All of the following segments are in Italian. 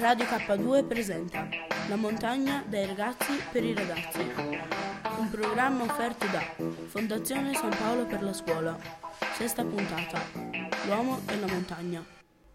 Radio K2 presenta La montagna dai ragazzi per i ragazzi, un programma offerto da Fondazione San Paolo per la scuola. Sesta puntata, l'uomo e la montagna.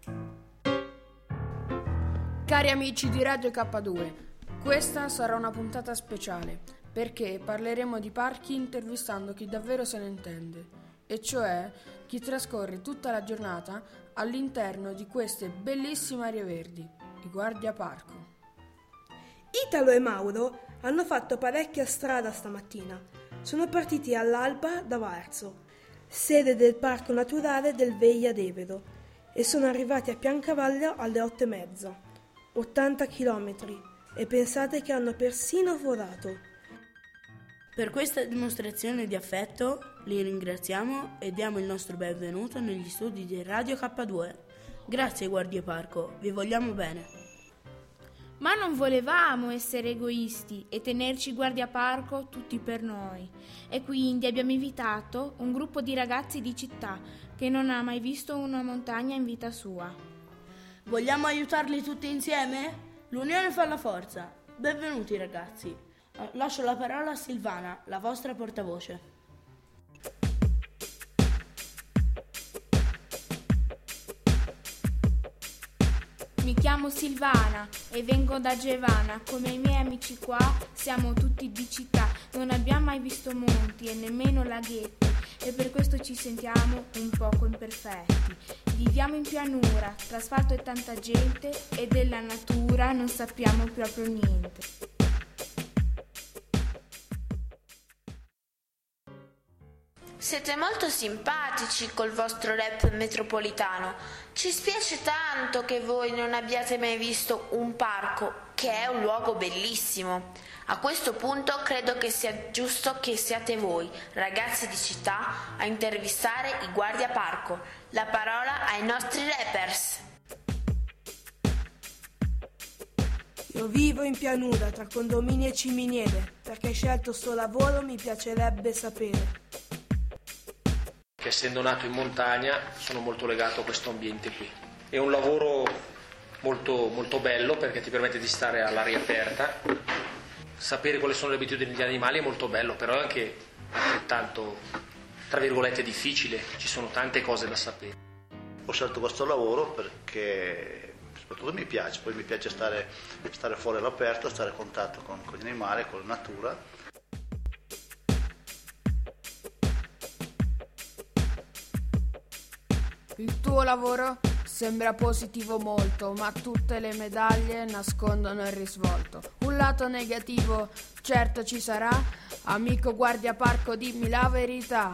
Cari amici di Radio K2, questa sarà una puntata speciale perché parleremo di parchi intervistando chi davvero se ne intende, e cioè chi trascorre tutta la giornata all'interno di queste bellissime aree verdi, i guardiaparco. Italo e Mauro hanno fatto parecchia strada stamattina. Sono partiti all'alba da Varzo, sede del Parco Naturale del Veia d'Evero, e sono arrivati a Piancavallo alle 8:30. 80 chilometri, e pensate che hanno persino volato. Per questa dimostrazione di affetto li ringraziamo e diamo il nostro benvenuto negli studi di Radio K2. Grazie guardiaparco, vi vogliamo bene. Ma non volevamo essere egoisti e tenerci guardiaparco tutti per noi, e quindi abbiamo invitato un gruppo di ragazzi di città che non ha mai visto una montagna in vita sua. Vogliamo aiutarli tutti insieme? L'unione fa la forza. Benvenuti ragazzi. Lascio la parola a Silvana, la vostra portavoce. Mi chiamo Silvana e vengo da Gevana. Come i miei amici qua siamo tutti di città. Non abbiamo mai visto monti e nemmeno laghetti, e per questo ci sentiamo un poco imperfetti. Viviamo in pianura, tra asfalto e tanta gente, e della natura non sappiamo proprio niente. Siete molto simpatici col vostro rap metropolitano. Ci spiace tanto che voi non abbiate mai visto un parco, che è un luogo bellissimo. A questo punto credo che sia giusto che siate voi, ragazzi di città, a intervistare i guardiaparco. La parola ai nostri rappers. Io vivo in pianura tra condomini e ciminiere. Perché hai scelto sto lavoro mi piacerebbe sapere. Che essendo nato in montagna sono molto legato a questo ambiente qui. È un lavoro molto, molto bello perché ti permette di stare all'aria aperta, sapere quali sono le abitudini degli animali è molto bello, però è anche altrettanto, tra virgolette, difficile, ci sono tante cose da sapere. Ho scelto questo lavoro perché soprattutto mi piace, poi mi piace stare fuori all'aperto, stare a contatto con gli animali, con la natura. Il tuo lavoro sembra positivo molto, ma tutte le medaglie nascondono il risvolto. Un lato negativo certo ci sarà, amico guardiaparco, dimmi la verità.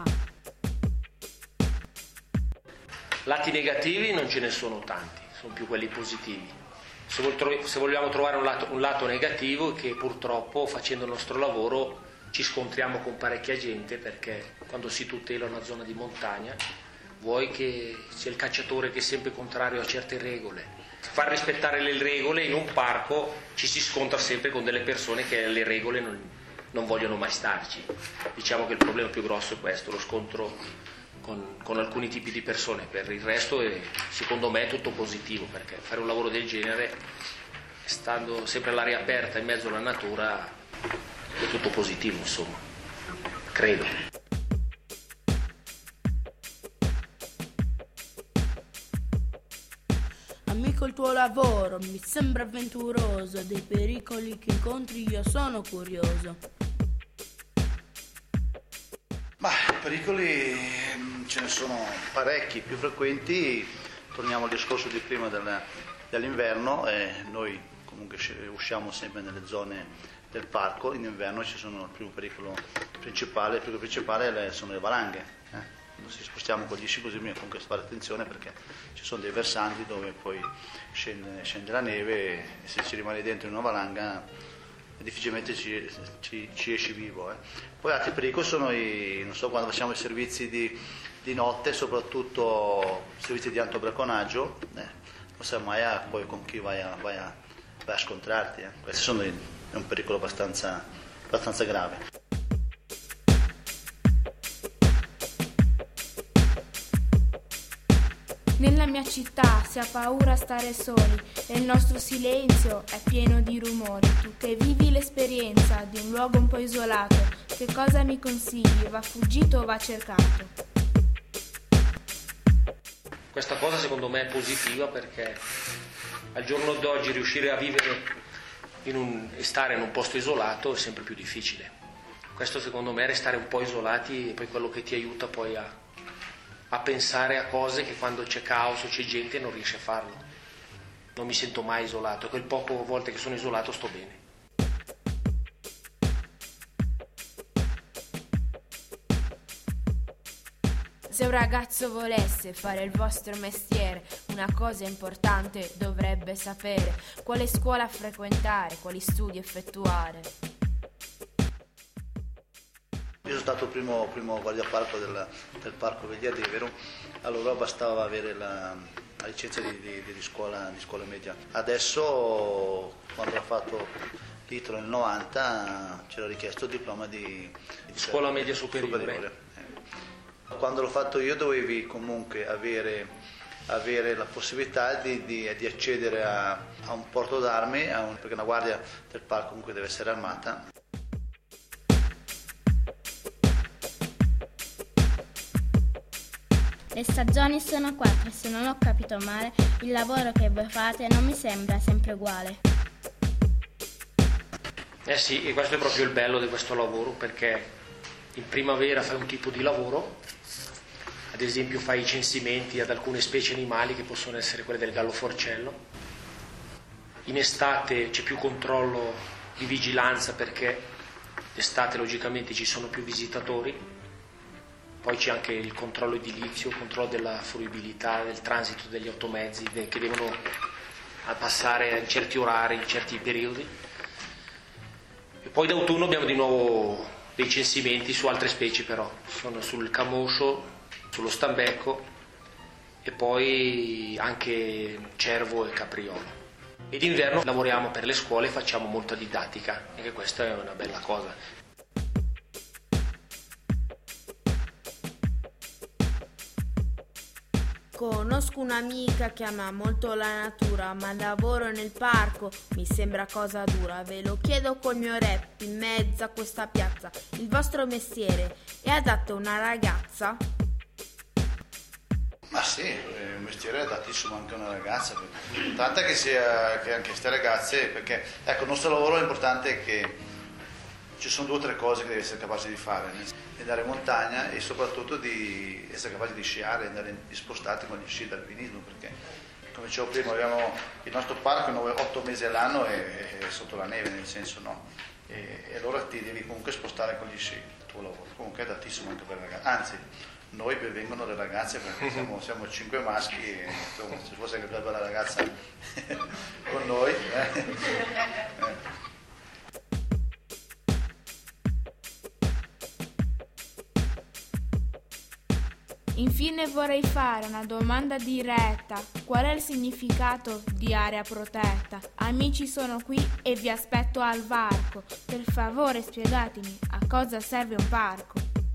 Lati negativi non ce ne sono tanti, sono più quelli positivi. Se vogliamo trovare un lato negativo è che purtroppo facendo il nostro lavoro ci scontriamo con parecchia gente, perché quando si tutela una zona di montagna vuoi che sia il cacciatore che è sempre contrario a certe regole. Far rispettare le regole in un parco ci si scontra sempre con delle persone che alle regole non vogliono mai starci. Diciamo che il problema più grosso è questo, lo scontro con alcuni tipi di persone. Per il resto secondo me è tutto positivo, perché fare un lavoro del genere, stando sempre all'aria aperta in mezzo alla natura, è tutto positivo, insomma, credo. Amico, il tuo lavoro mi sembra avventuroso, dei pericoli che incontri io sono curioso. Ma pericoli ce ne sono parecchi, più frequenti. Torniamo al discorso di prima dell'inverno, noi comunque usciamo sempre nelle zone del parco. In inverno ci sono il primo pericolo principale, sono le valanghe. Quando ci spostiamo con gli sci così bisogna comunque fare attenzione, perché ci sono dei versanti dove poi scende la neve, e se ci rimani dentro in una valanga difficilmente ci esci vivo. Poi altri pericoli sono non so, quando facciamo i servizi di notte, soprattutto servizi di antobraconaggio, non sai mai poi con chi vai a scontrarti. Questo è un pericolo abbastanza grave. Nella mia città si ha paura a stare soli e il nostro silenzio è pieno di rumori. Tu che vivi l'esperienza di un luogo un po' isolato, che cosa mi consigli? Va fuggito o va cercato? Questa cosa secondo me è positiva, perché al giorno d'oggi riuscire a vivere e stare in un posto isolato è sempre più difficile. Questo secondo me è restare un po' isolati, e poi quello che ti aiuta poi a pensare a cose che quando c'è caos o c'è gente non riesci a farlo. Non mi sento mai isolato, quel poco volte che sono isolato sto bene. Se un ragazzo volesse fare il vostro mestiere, una cosa importante dovrebbe sapere: quale scuola frequentare, quali studi effettuare. Io sono stato primo guardiaparco del Parco Veglia Devero, allora bastava avere la licenza di scuola media. Adesso, quando ho fatto l'ITRO nel 90, c'era richiesto il diploma di scuola media superiore. Quando l'ho fatto io dovevi comunque avere la possibilità di accedere a un porto d'armi, perché una guardia del parco comunque deve essere armata. Le stagioni sono 4 e se non ho capito male, il lavoro che voi fate non mi sembra sempre uguale. Sì, e questo è proprio il bello di questo lavoro, perché in primavera fai un tipo di lavoro, ad esempio fai i censimenti ad alcune specie animali che possono essere quelle del gallo forcello. In estate c'è più controllo di vigilanza, perché d'estate logicamente ci sono più visitatori. Poi c'è anche il controllo edilizio, il controllo della fruibilità, del transito degli automezzi che devono passare in certi orari, in certi periodi. E poi d'autunno abbiamo di nuovo dei censimenti su altre specie, però sono sul camoscio, sullo stambecco e poi anche cervo e capriolo. E d'inverno lavoriamo per le scuole e facciamo molta didattica, e che questa è una bella cosa. Conosco un'amica che ama molto la natura, ma il lavoro nel parco mi sembra cosa dura. Ve lo chiedo col mio rap in mezzo a questa piazza: il vostro mestiere è adatto a una ragazza? Ma sì, il mestiere è adattissimo anche a una ragazza, l'importante è che anche queste ragazze, perché ecco, il nostro lavoro è importante che ci sono 2 o 3 cose che devi essere capace di fare: andare in montagna e soprattutto di essere capace di sciare, di spostarti con gli sci d'alpinismo, perché come dicevo prima abbiamo il nostro parco 8 mesi all'anno è sotto la neve, nel senso no, e allora ti devi comunque spostare con gli sci. Il tuo lavoro comunque è adattissimo anche per ragazzi, anzi noi benvengono le ragazze, perché siamo 5 maschi e insomma, se fosse anche una bella ragazza con noi Infine vorrei fare una domanda diretta: qual è il significato di area protetta? Amici, sono qui e vi aspetto al varco. Per favore spiegatemi a cosa serve un parco.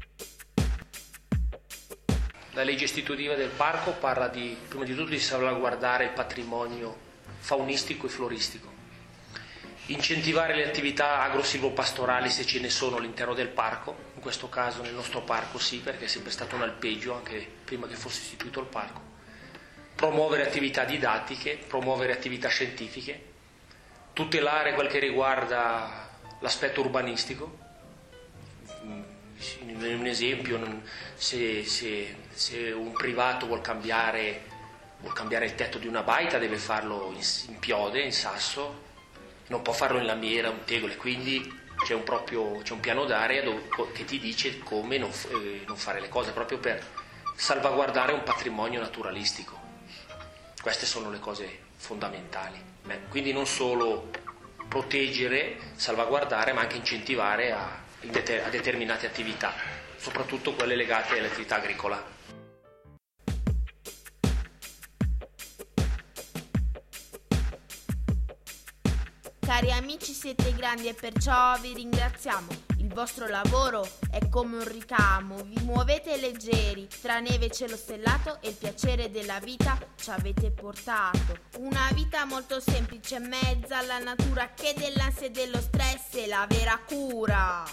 La legge istitutiva del parco parla prima di tutto di salvaguardare il patrimonio faunistico e floristico, incentivare le attività agro-silvopastorali se ce ne sono all'interno del parco. In questo caso nel nostro parco sì, perché è sempre stato un alpeggio anche prima che fosse istituito il parco. Promuovere attività didattiche, promuovere attività scientifiche, tutelare quel che riguarda l'aspetto urbanistico. Un esempio, se un privato vuol cambiare il tetto di una baita, deve farlo in piode, in sasso, non può farlo in lamiera, un tegole, quindi c'è un piano d'area che ti dice come non fare le cose, proprio per salvaguardare un patrimonio naturalistico. Queste sono le cose fondamentali. Quindi non solo proteggere, salvaguardare, ma anche incentivare a determinate attività, soprattutto quelle legate all'attività agricola. Cari amici, siete grandi e perciò vi ringraziamo. Il Il vostro lavoro è come un ricamo, vi muovete leggeri, tra neve e cielo stellato e il piacere della vita ci avete portato. Una vita molto semplice, mezza alla natura, che dell'ansia e dello stress è la vera cura.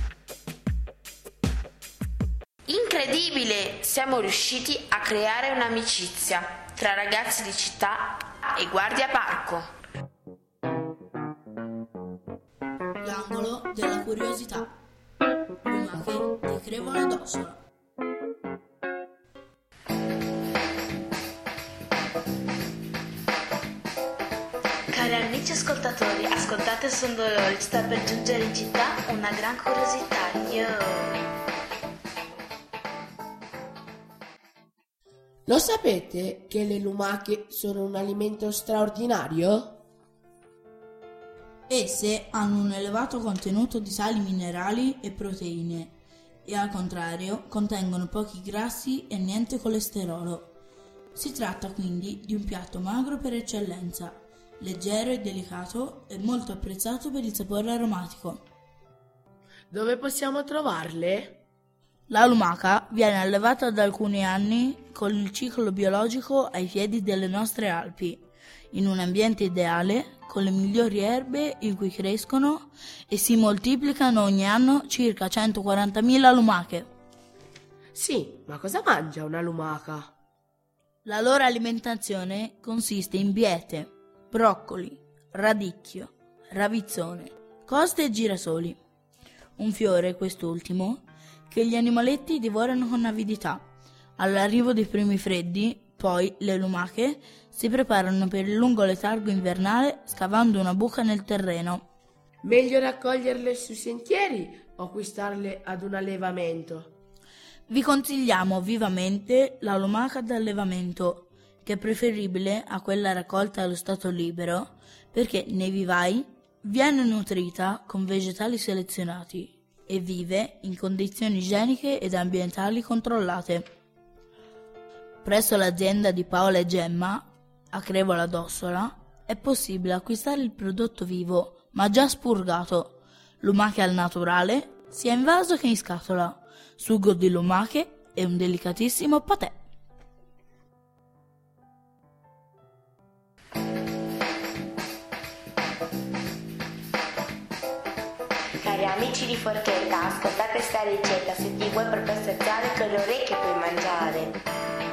Incredibile! Siamo riusciti a creare un'amicizia tra ragazzi di città e guardia parco. L'angolo della curiosità. Lumache di Crevola d'Ossola. Cari amici ascoltatori, ascoltate Son Dolori, sta per giungere in città una gran curiosità. Lo sapete che le lumache sono un alimento straordinario? Esse hanno un elevato contenuto di sali minerali e proteine e al contrario contengono pochi grassi e niente colesterolo. Si tratta quindi di un piatto magro per eccellenza, leggero e delicato e molto apprezzato per il sapore aromatico. Dove possiamo trovarle? La lumaca viene allevata da alcuni anni con il ciclo biologico ai piedi delle nostre Alpi, in un ambiente ideale con le migliori erbe in cui crescono e si moltiplicano ogni anno circa 140.000 lumache. Sì, ma cosa mangia una lumaca? La loro alimentazione consiste in biete, broccoli, radicchio, ravizzone, coste e girasoli. Un fiore, quest'ultimo, che gli animaletti divorano con avidità. All'arrivo dei primi freddi, poi, le lumache si preparano per il lungo letargo invernale scavando una buca nel terreno. Meglio raccoglierle sui sentieri o acquistarle ad un allevamento? Vi consigliamo vivamente la lumaca d'allevamento, che è preferibile a quella raccolta allo stato libero, perché nei vivai viene nutrita con vegetali selezionati e vive in condizioni igieniche ed ambientali controllate. Presso l'azienda di Paola e Gemma, a Crevola d'Ossola, è possibile acquistare il prodotto vivo, ma già spurgato, lumache al naturale, sia in vaso che in scatola, sugo di lumache e un delicatissimo patè. Cari amici di Forchetta, ascoltate questa ricetta, se ti vuoi proprio assaggiare con le orecchie puoi mangiare.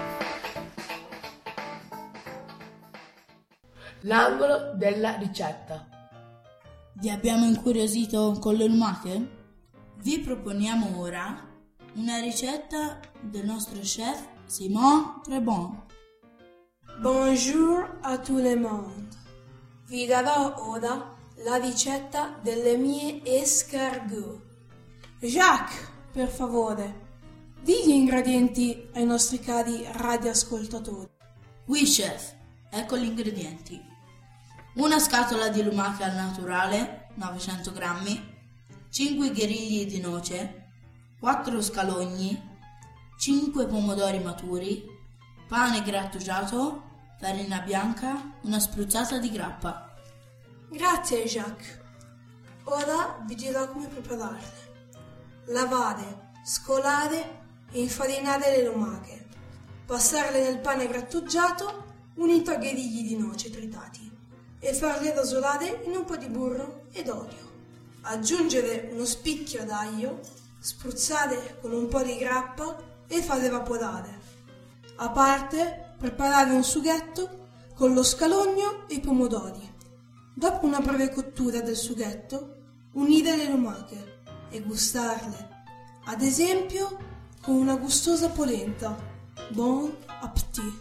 L'angolo della ricetta. Vi abbiamo incuriosito con le lumache? Vi proponiamo ora una ricetta del nostro chef Simon Trebon. Bonjour à tout le monde. Vi darò ora la ricetta delle mie escargot. Jacques, per favore, di gli ingredienti ai nostri cari radioascoltatori. Oui, chef, ecco gli ingredienti. Una scatola di lumache al naturale, 900 grammi, 5 gherigli di noce, 4 scalogni, 5 pomodori maturi, pane grattugiato, farina bianca, una spruzzata di grappa. Grazie Jacques. Ora vi dirò come prepararle. Lavare, scolare e infarinare le lumache. Passarle nel pane grattugiato unito a gherigli di noce tritati e farle rosolare in un po' di burro ed olio. Aggiungere uno spicchio d'aglio, spruzzare con un po' di grappa e far evaporare. A parte, preparare un sughetto con lo scalogno e i pomodori. Dopo una breve cottura del sughetto, unire le lumache e gustarle, ad esempio con una gustosa polenta. Bon appétit!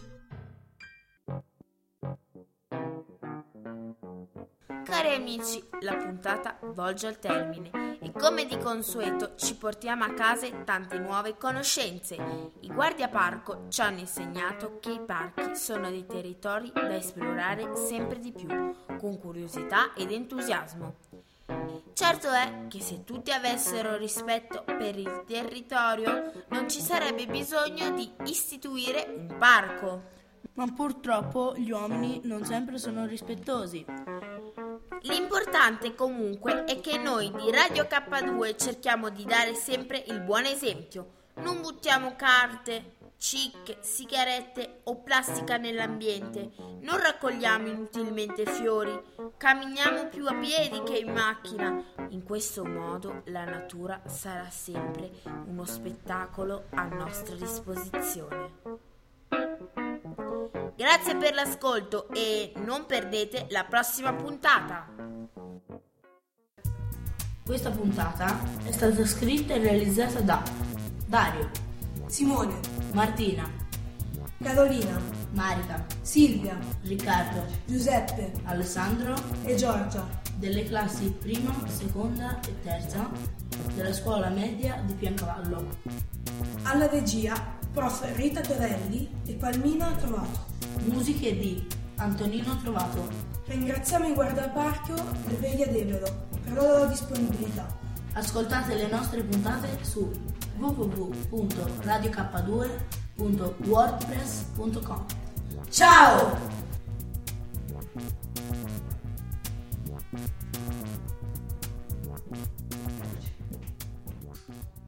Cari amici, la puntata volge al termine e come di consueto ci portiamo a casa tante nuove conoscenze. I guardiaparco ci hanno insegnato che i parchi sono dei territori da esplorare sempre di più, con curiosità ed entusiasmo. Certo è che se tutti avessero rispetto per il territorio non ci sarebbe bisogno di istituire un parco. Ma purtroppo gli uomini non sempre sono rispettosi. L'importante comunque è che noi di Radio K2 cerchiamo di dare sempre il buon esempio. Non buttiamo carte, cicche, sigarette o plastica nell'ambiente, non raccogliamo inutilmente fiori, camminiamo più a piedi che in macchina. In questo modo la natura sarà sempre uno spettacolo a nostra disposizione. Grazie per l'ascolto e non perdete la prossima puntata. Questa puntata è stata scritta e realizzata da Dario, Simone, Martina, Carolina, Marica, Silvia, Riccardo, Giuseppe Alessandro e Giorgia delle classi prima, seconda e terza della scuola media di Piancavallo. Alla regia prof. Rita Torelli e Palmina Trovato. Musiche di Antonino Trovato. Ringraziamo il guardaparco del Veglia d'Evero per la loro disponibilità. Ascoltate le nostre puntate su www.radiok2.wordpress.com. Ciao!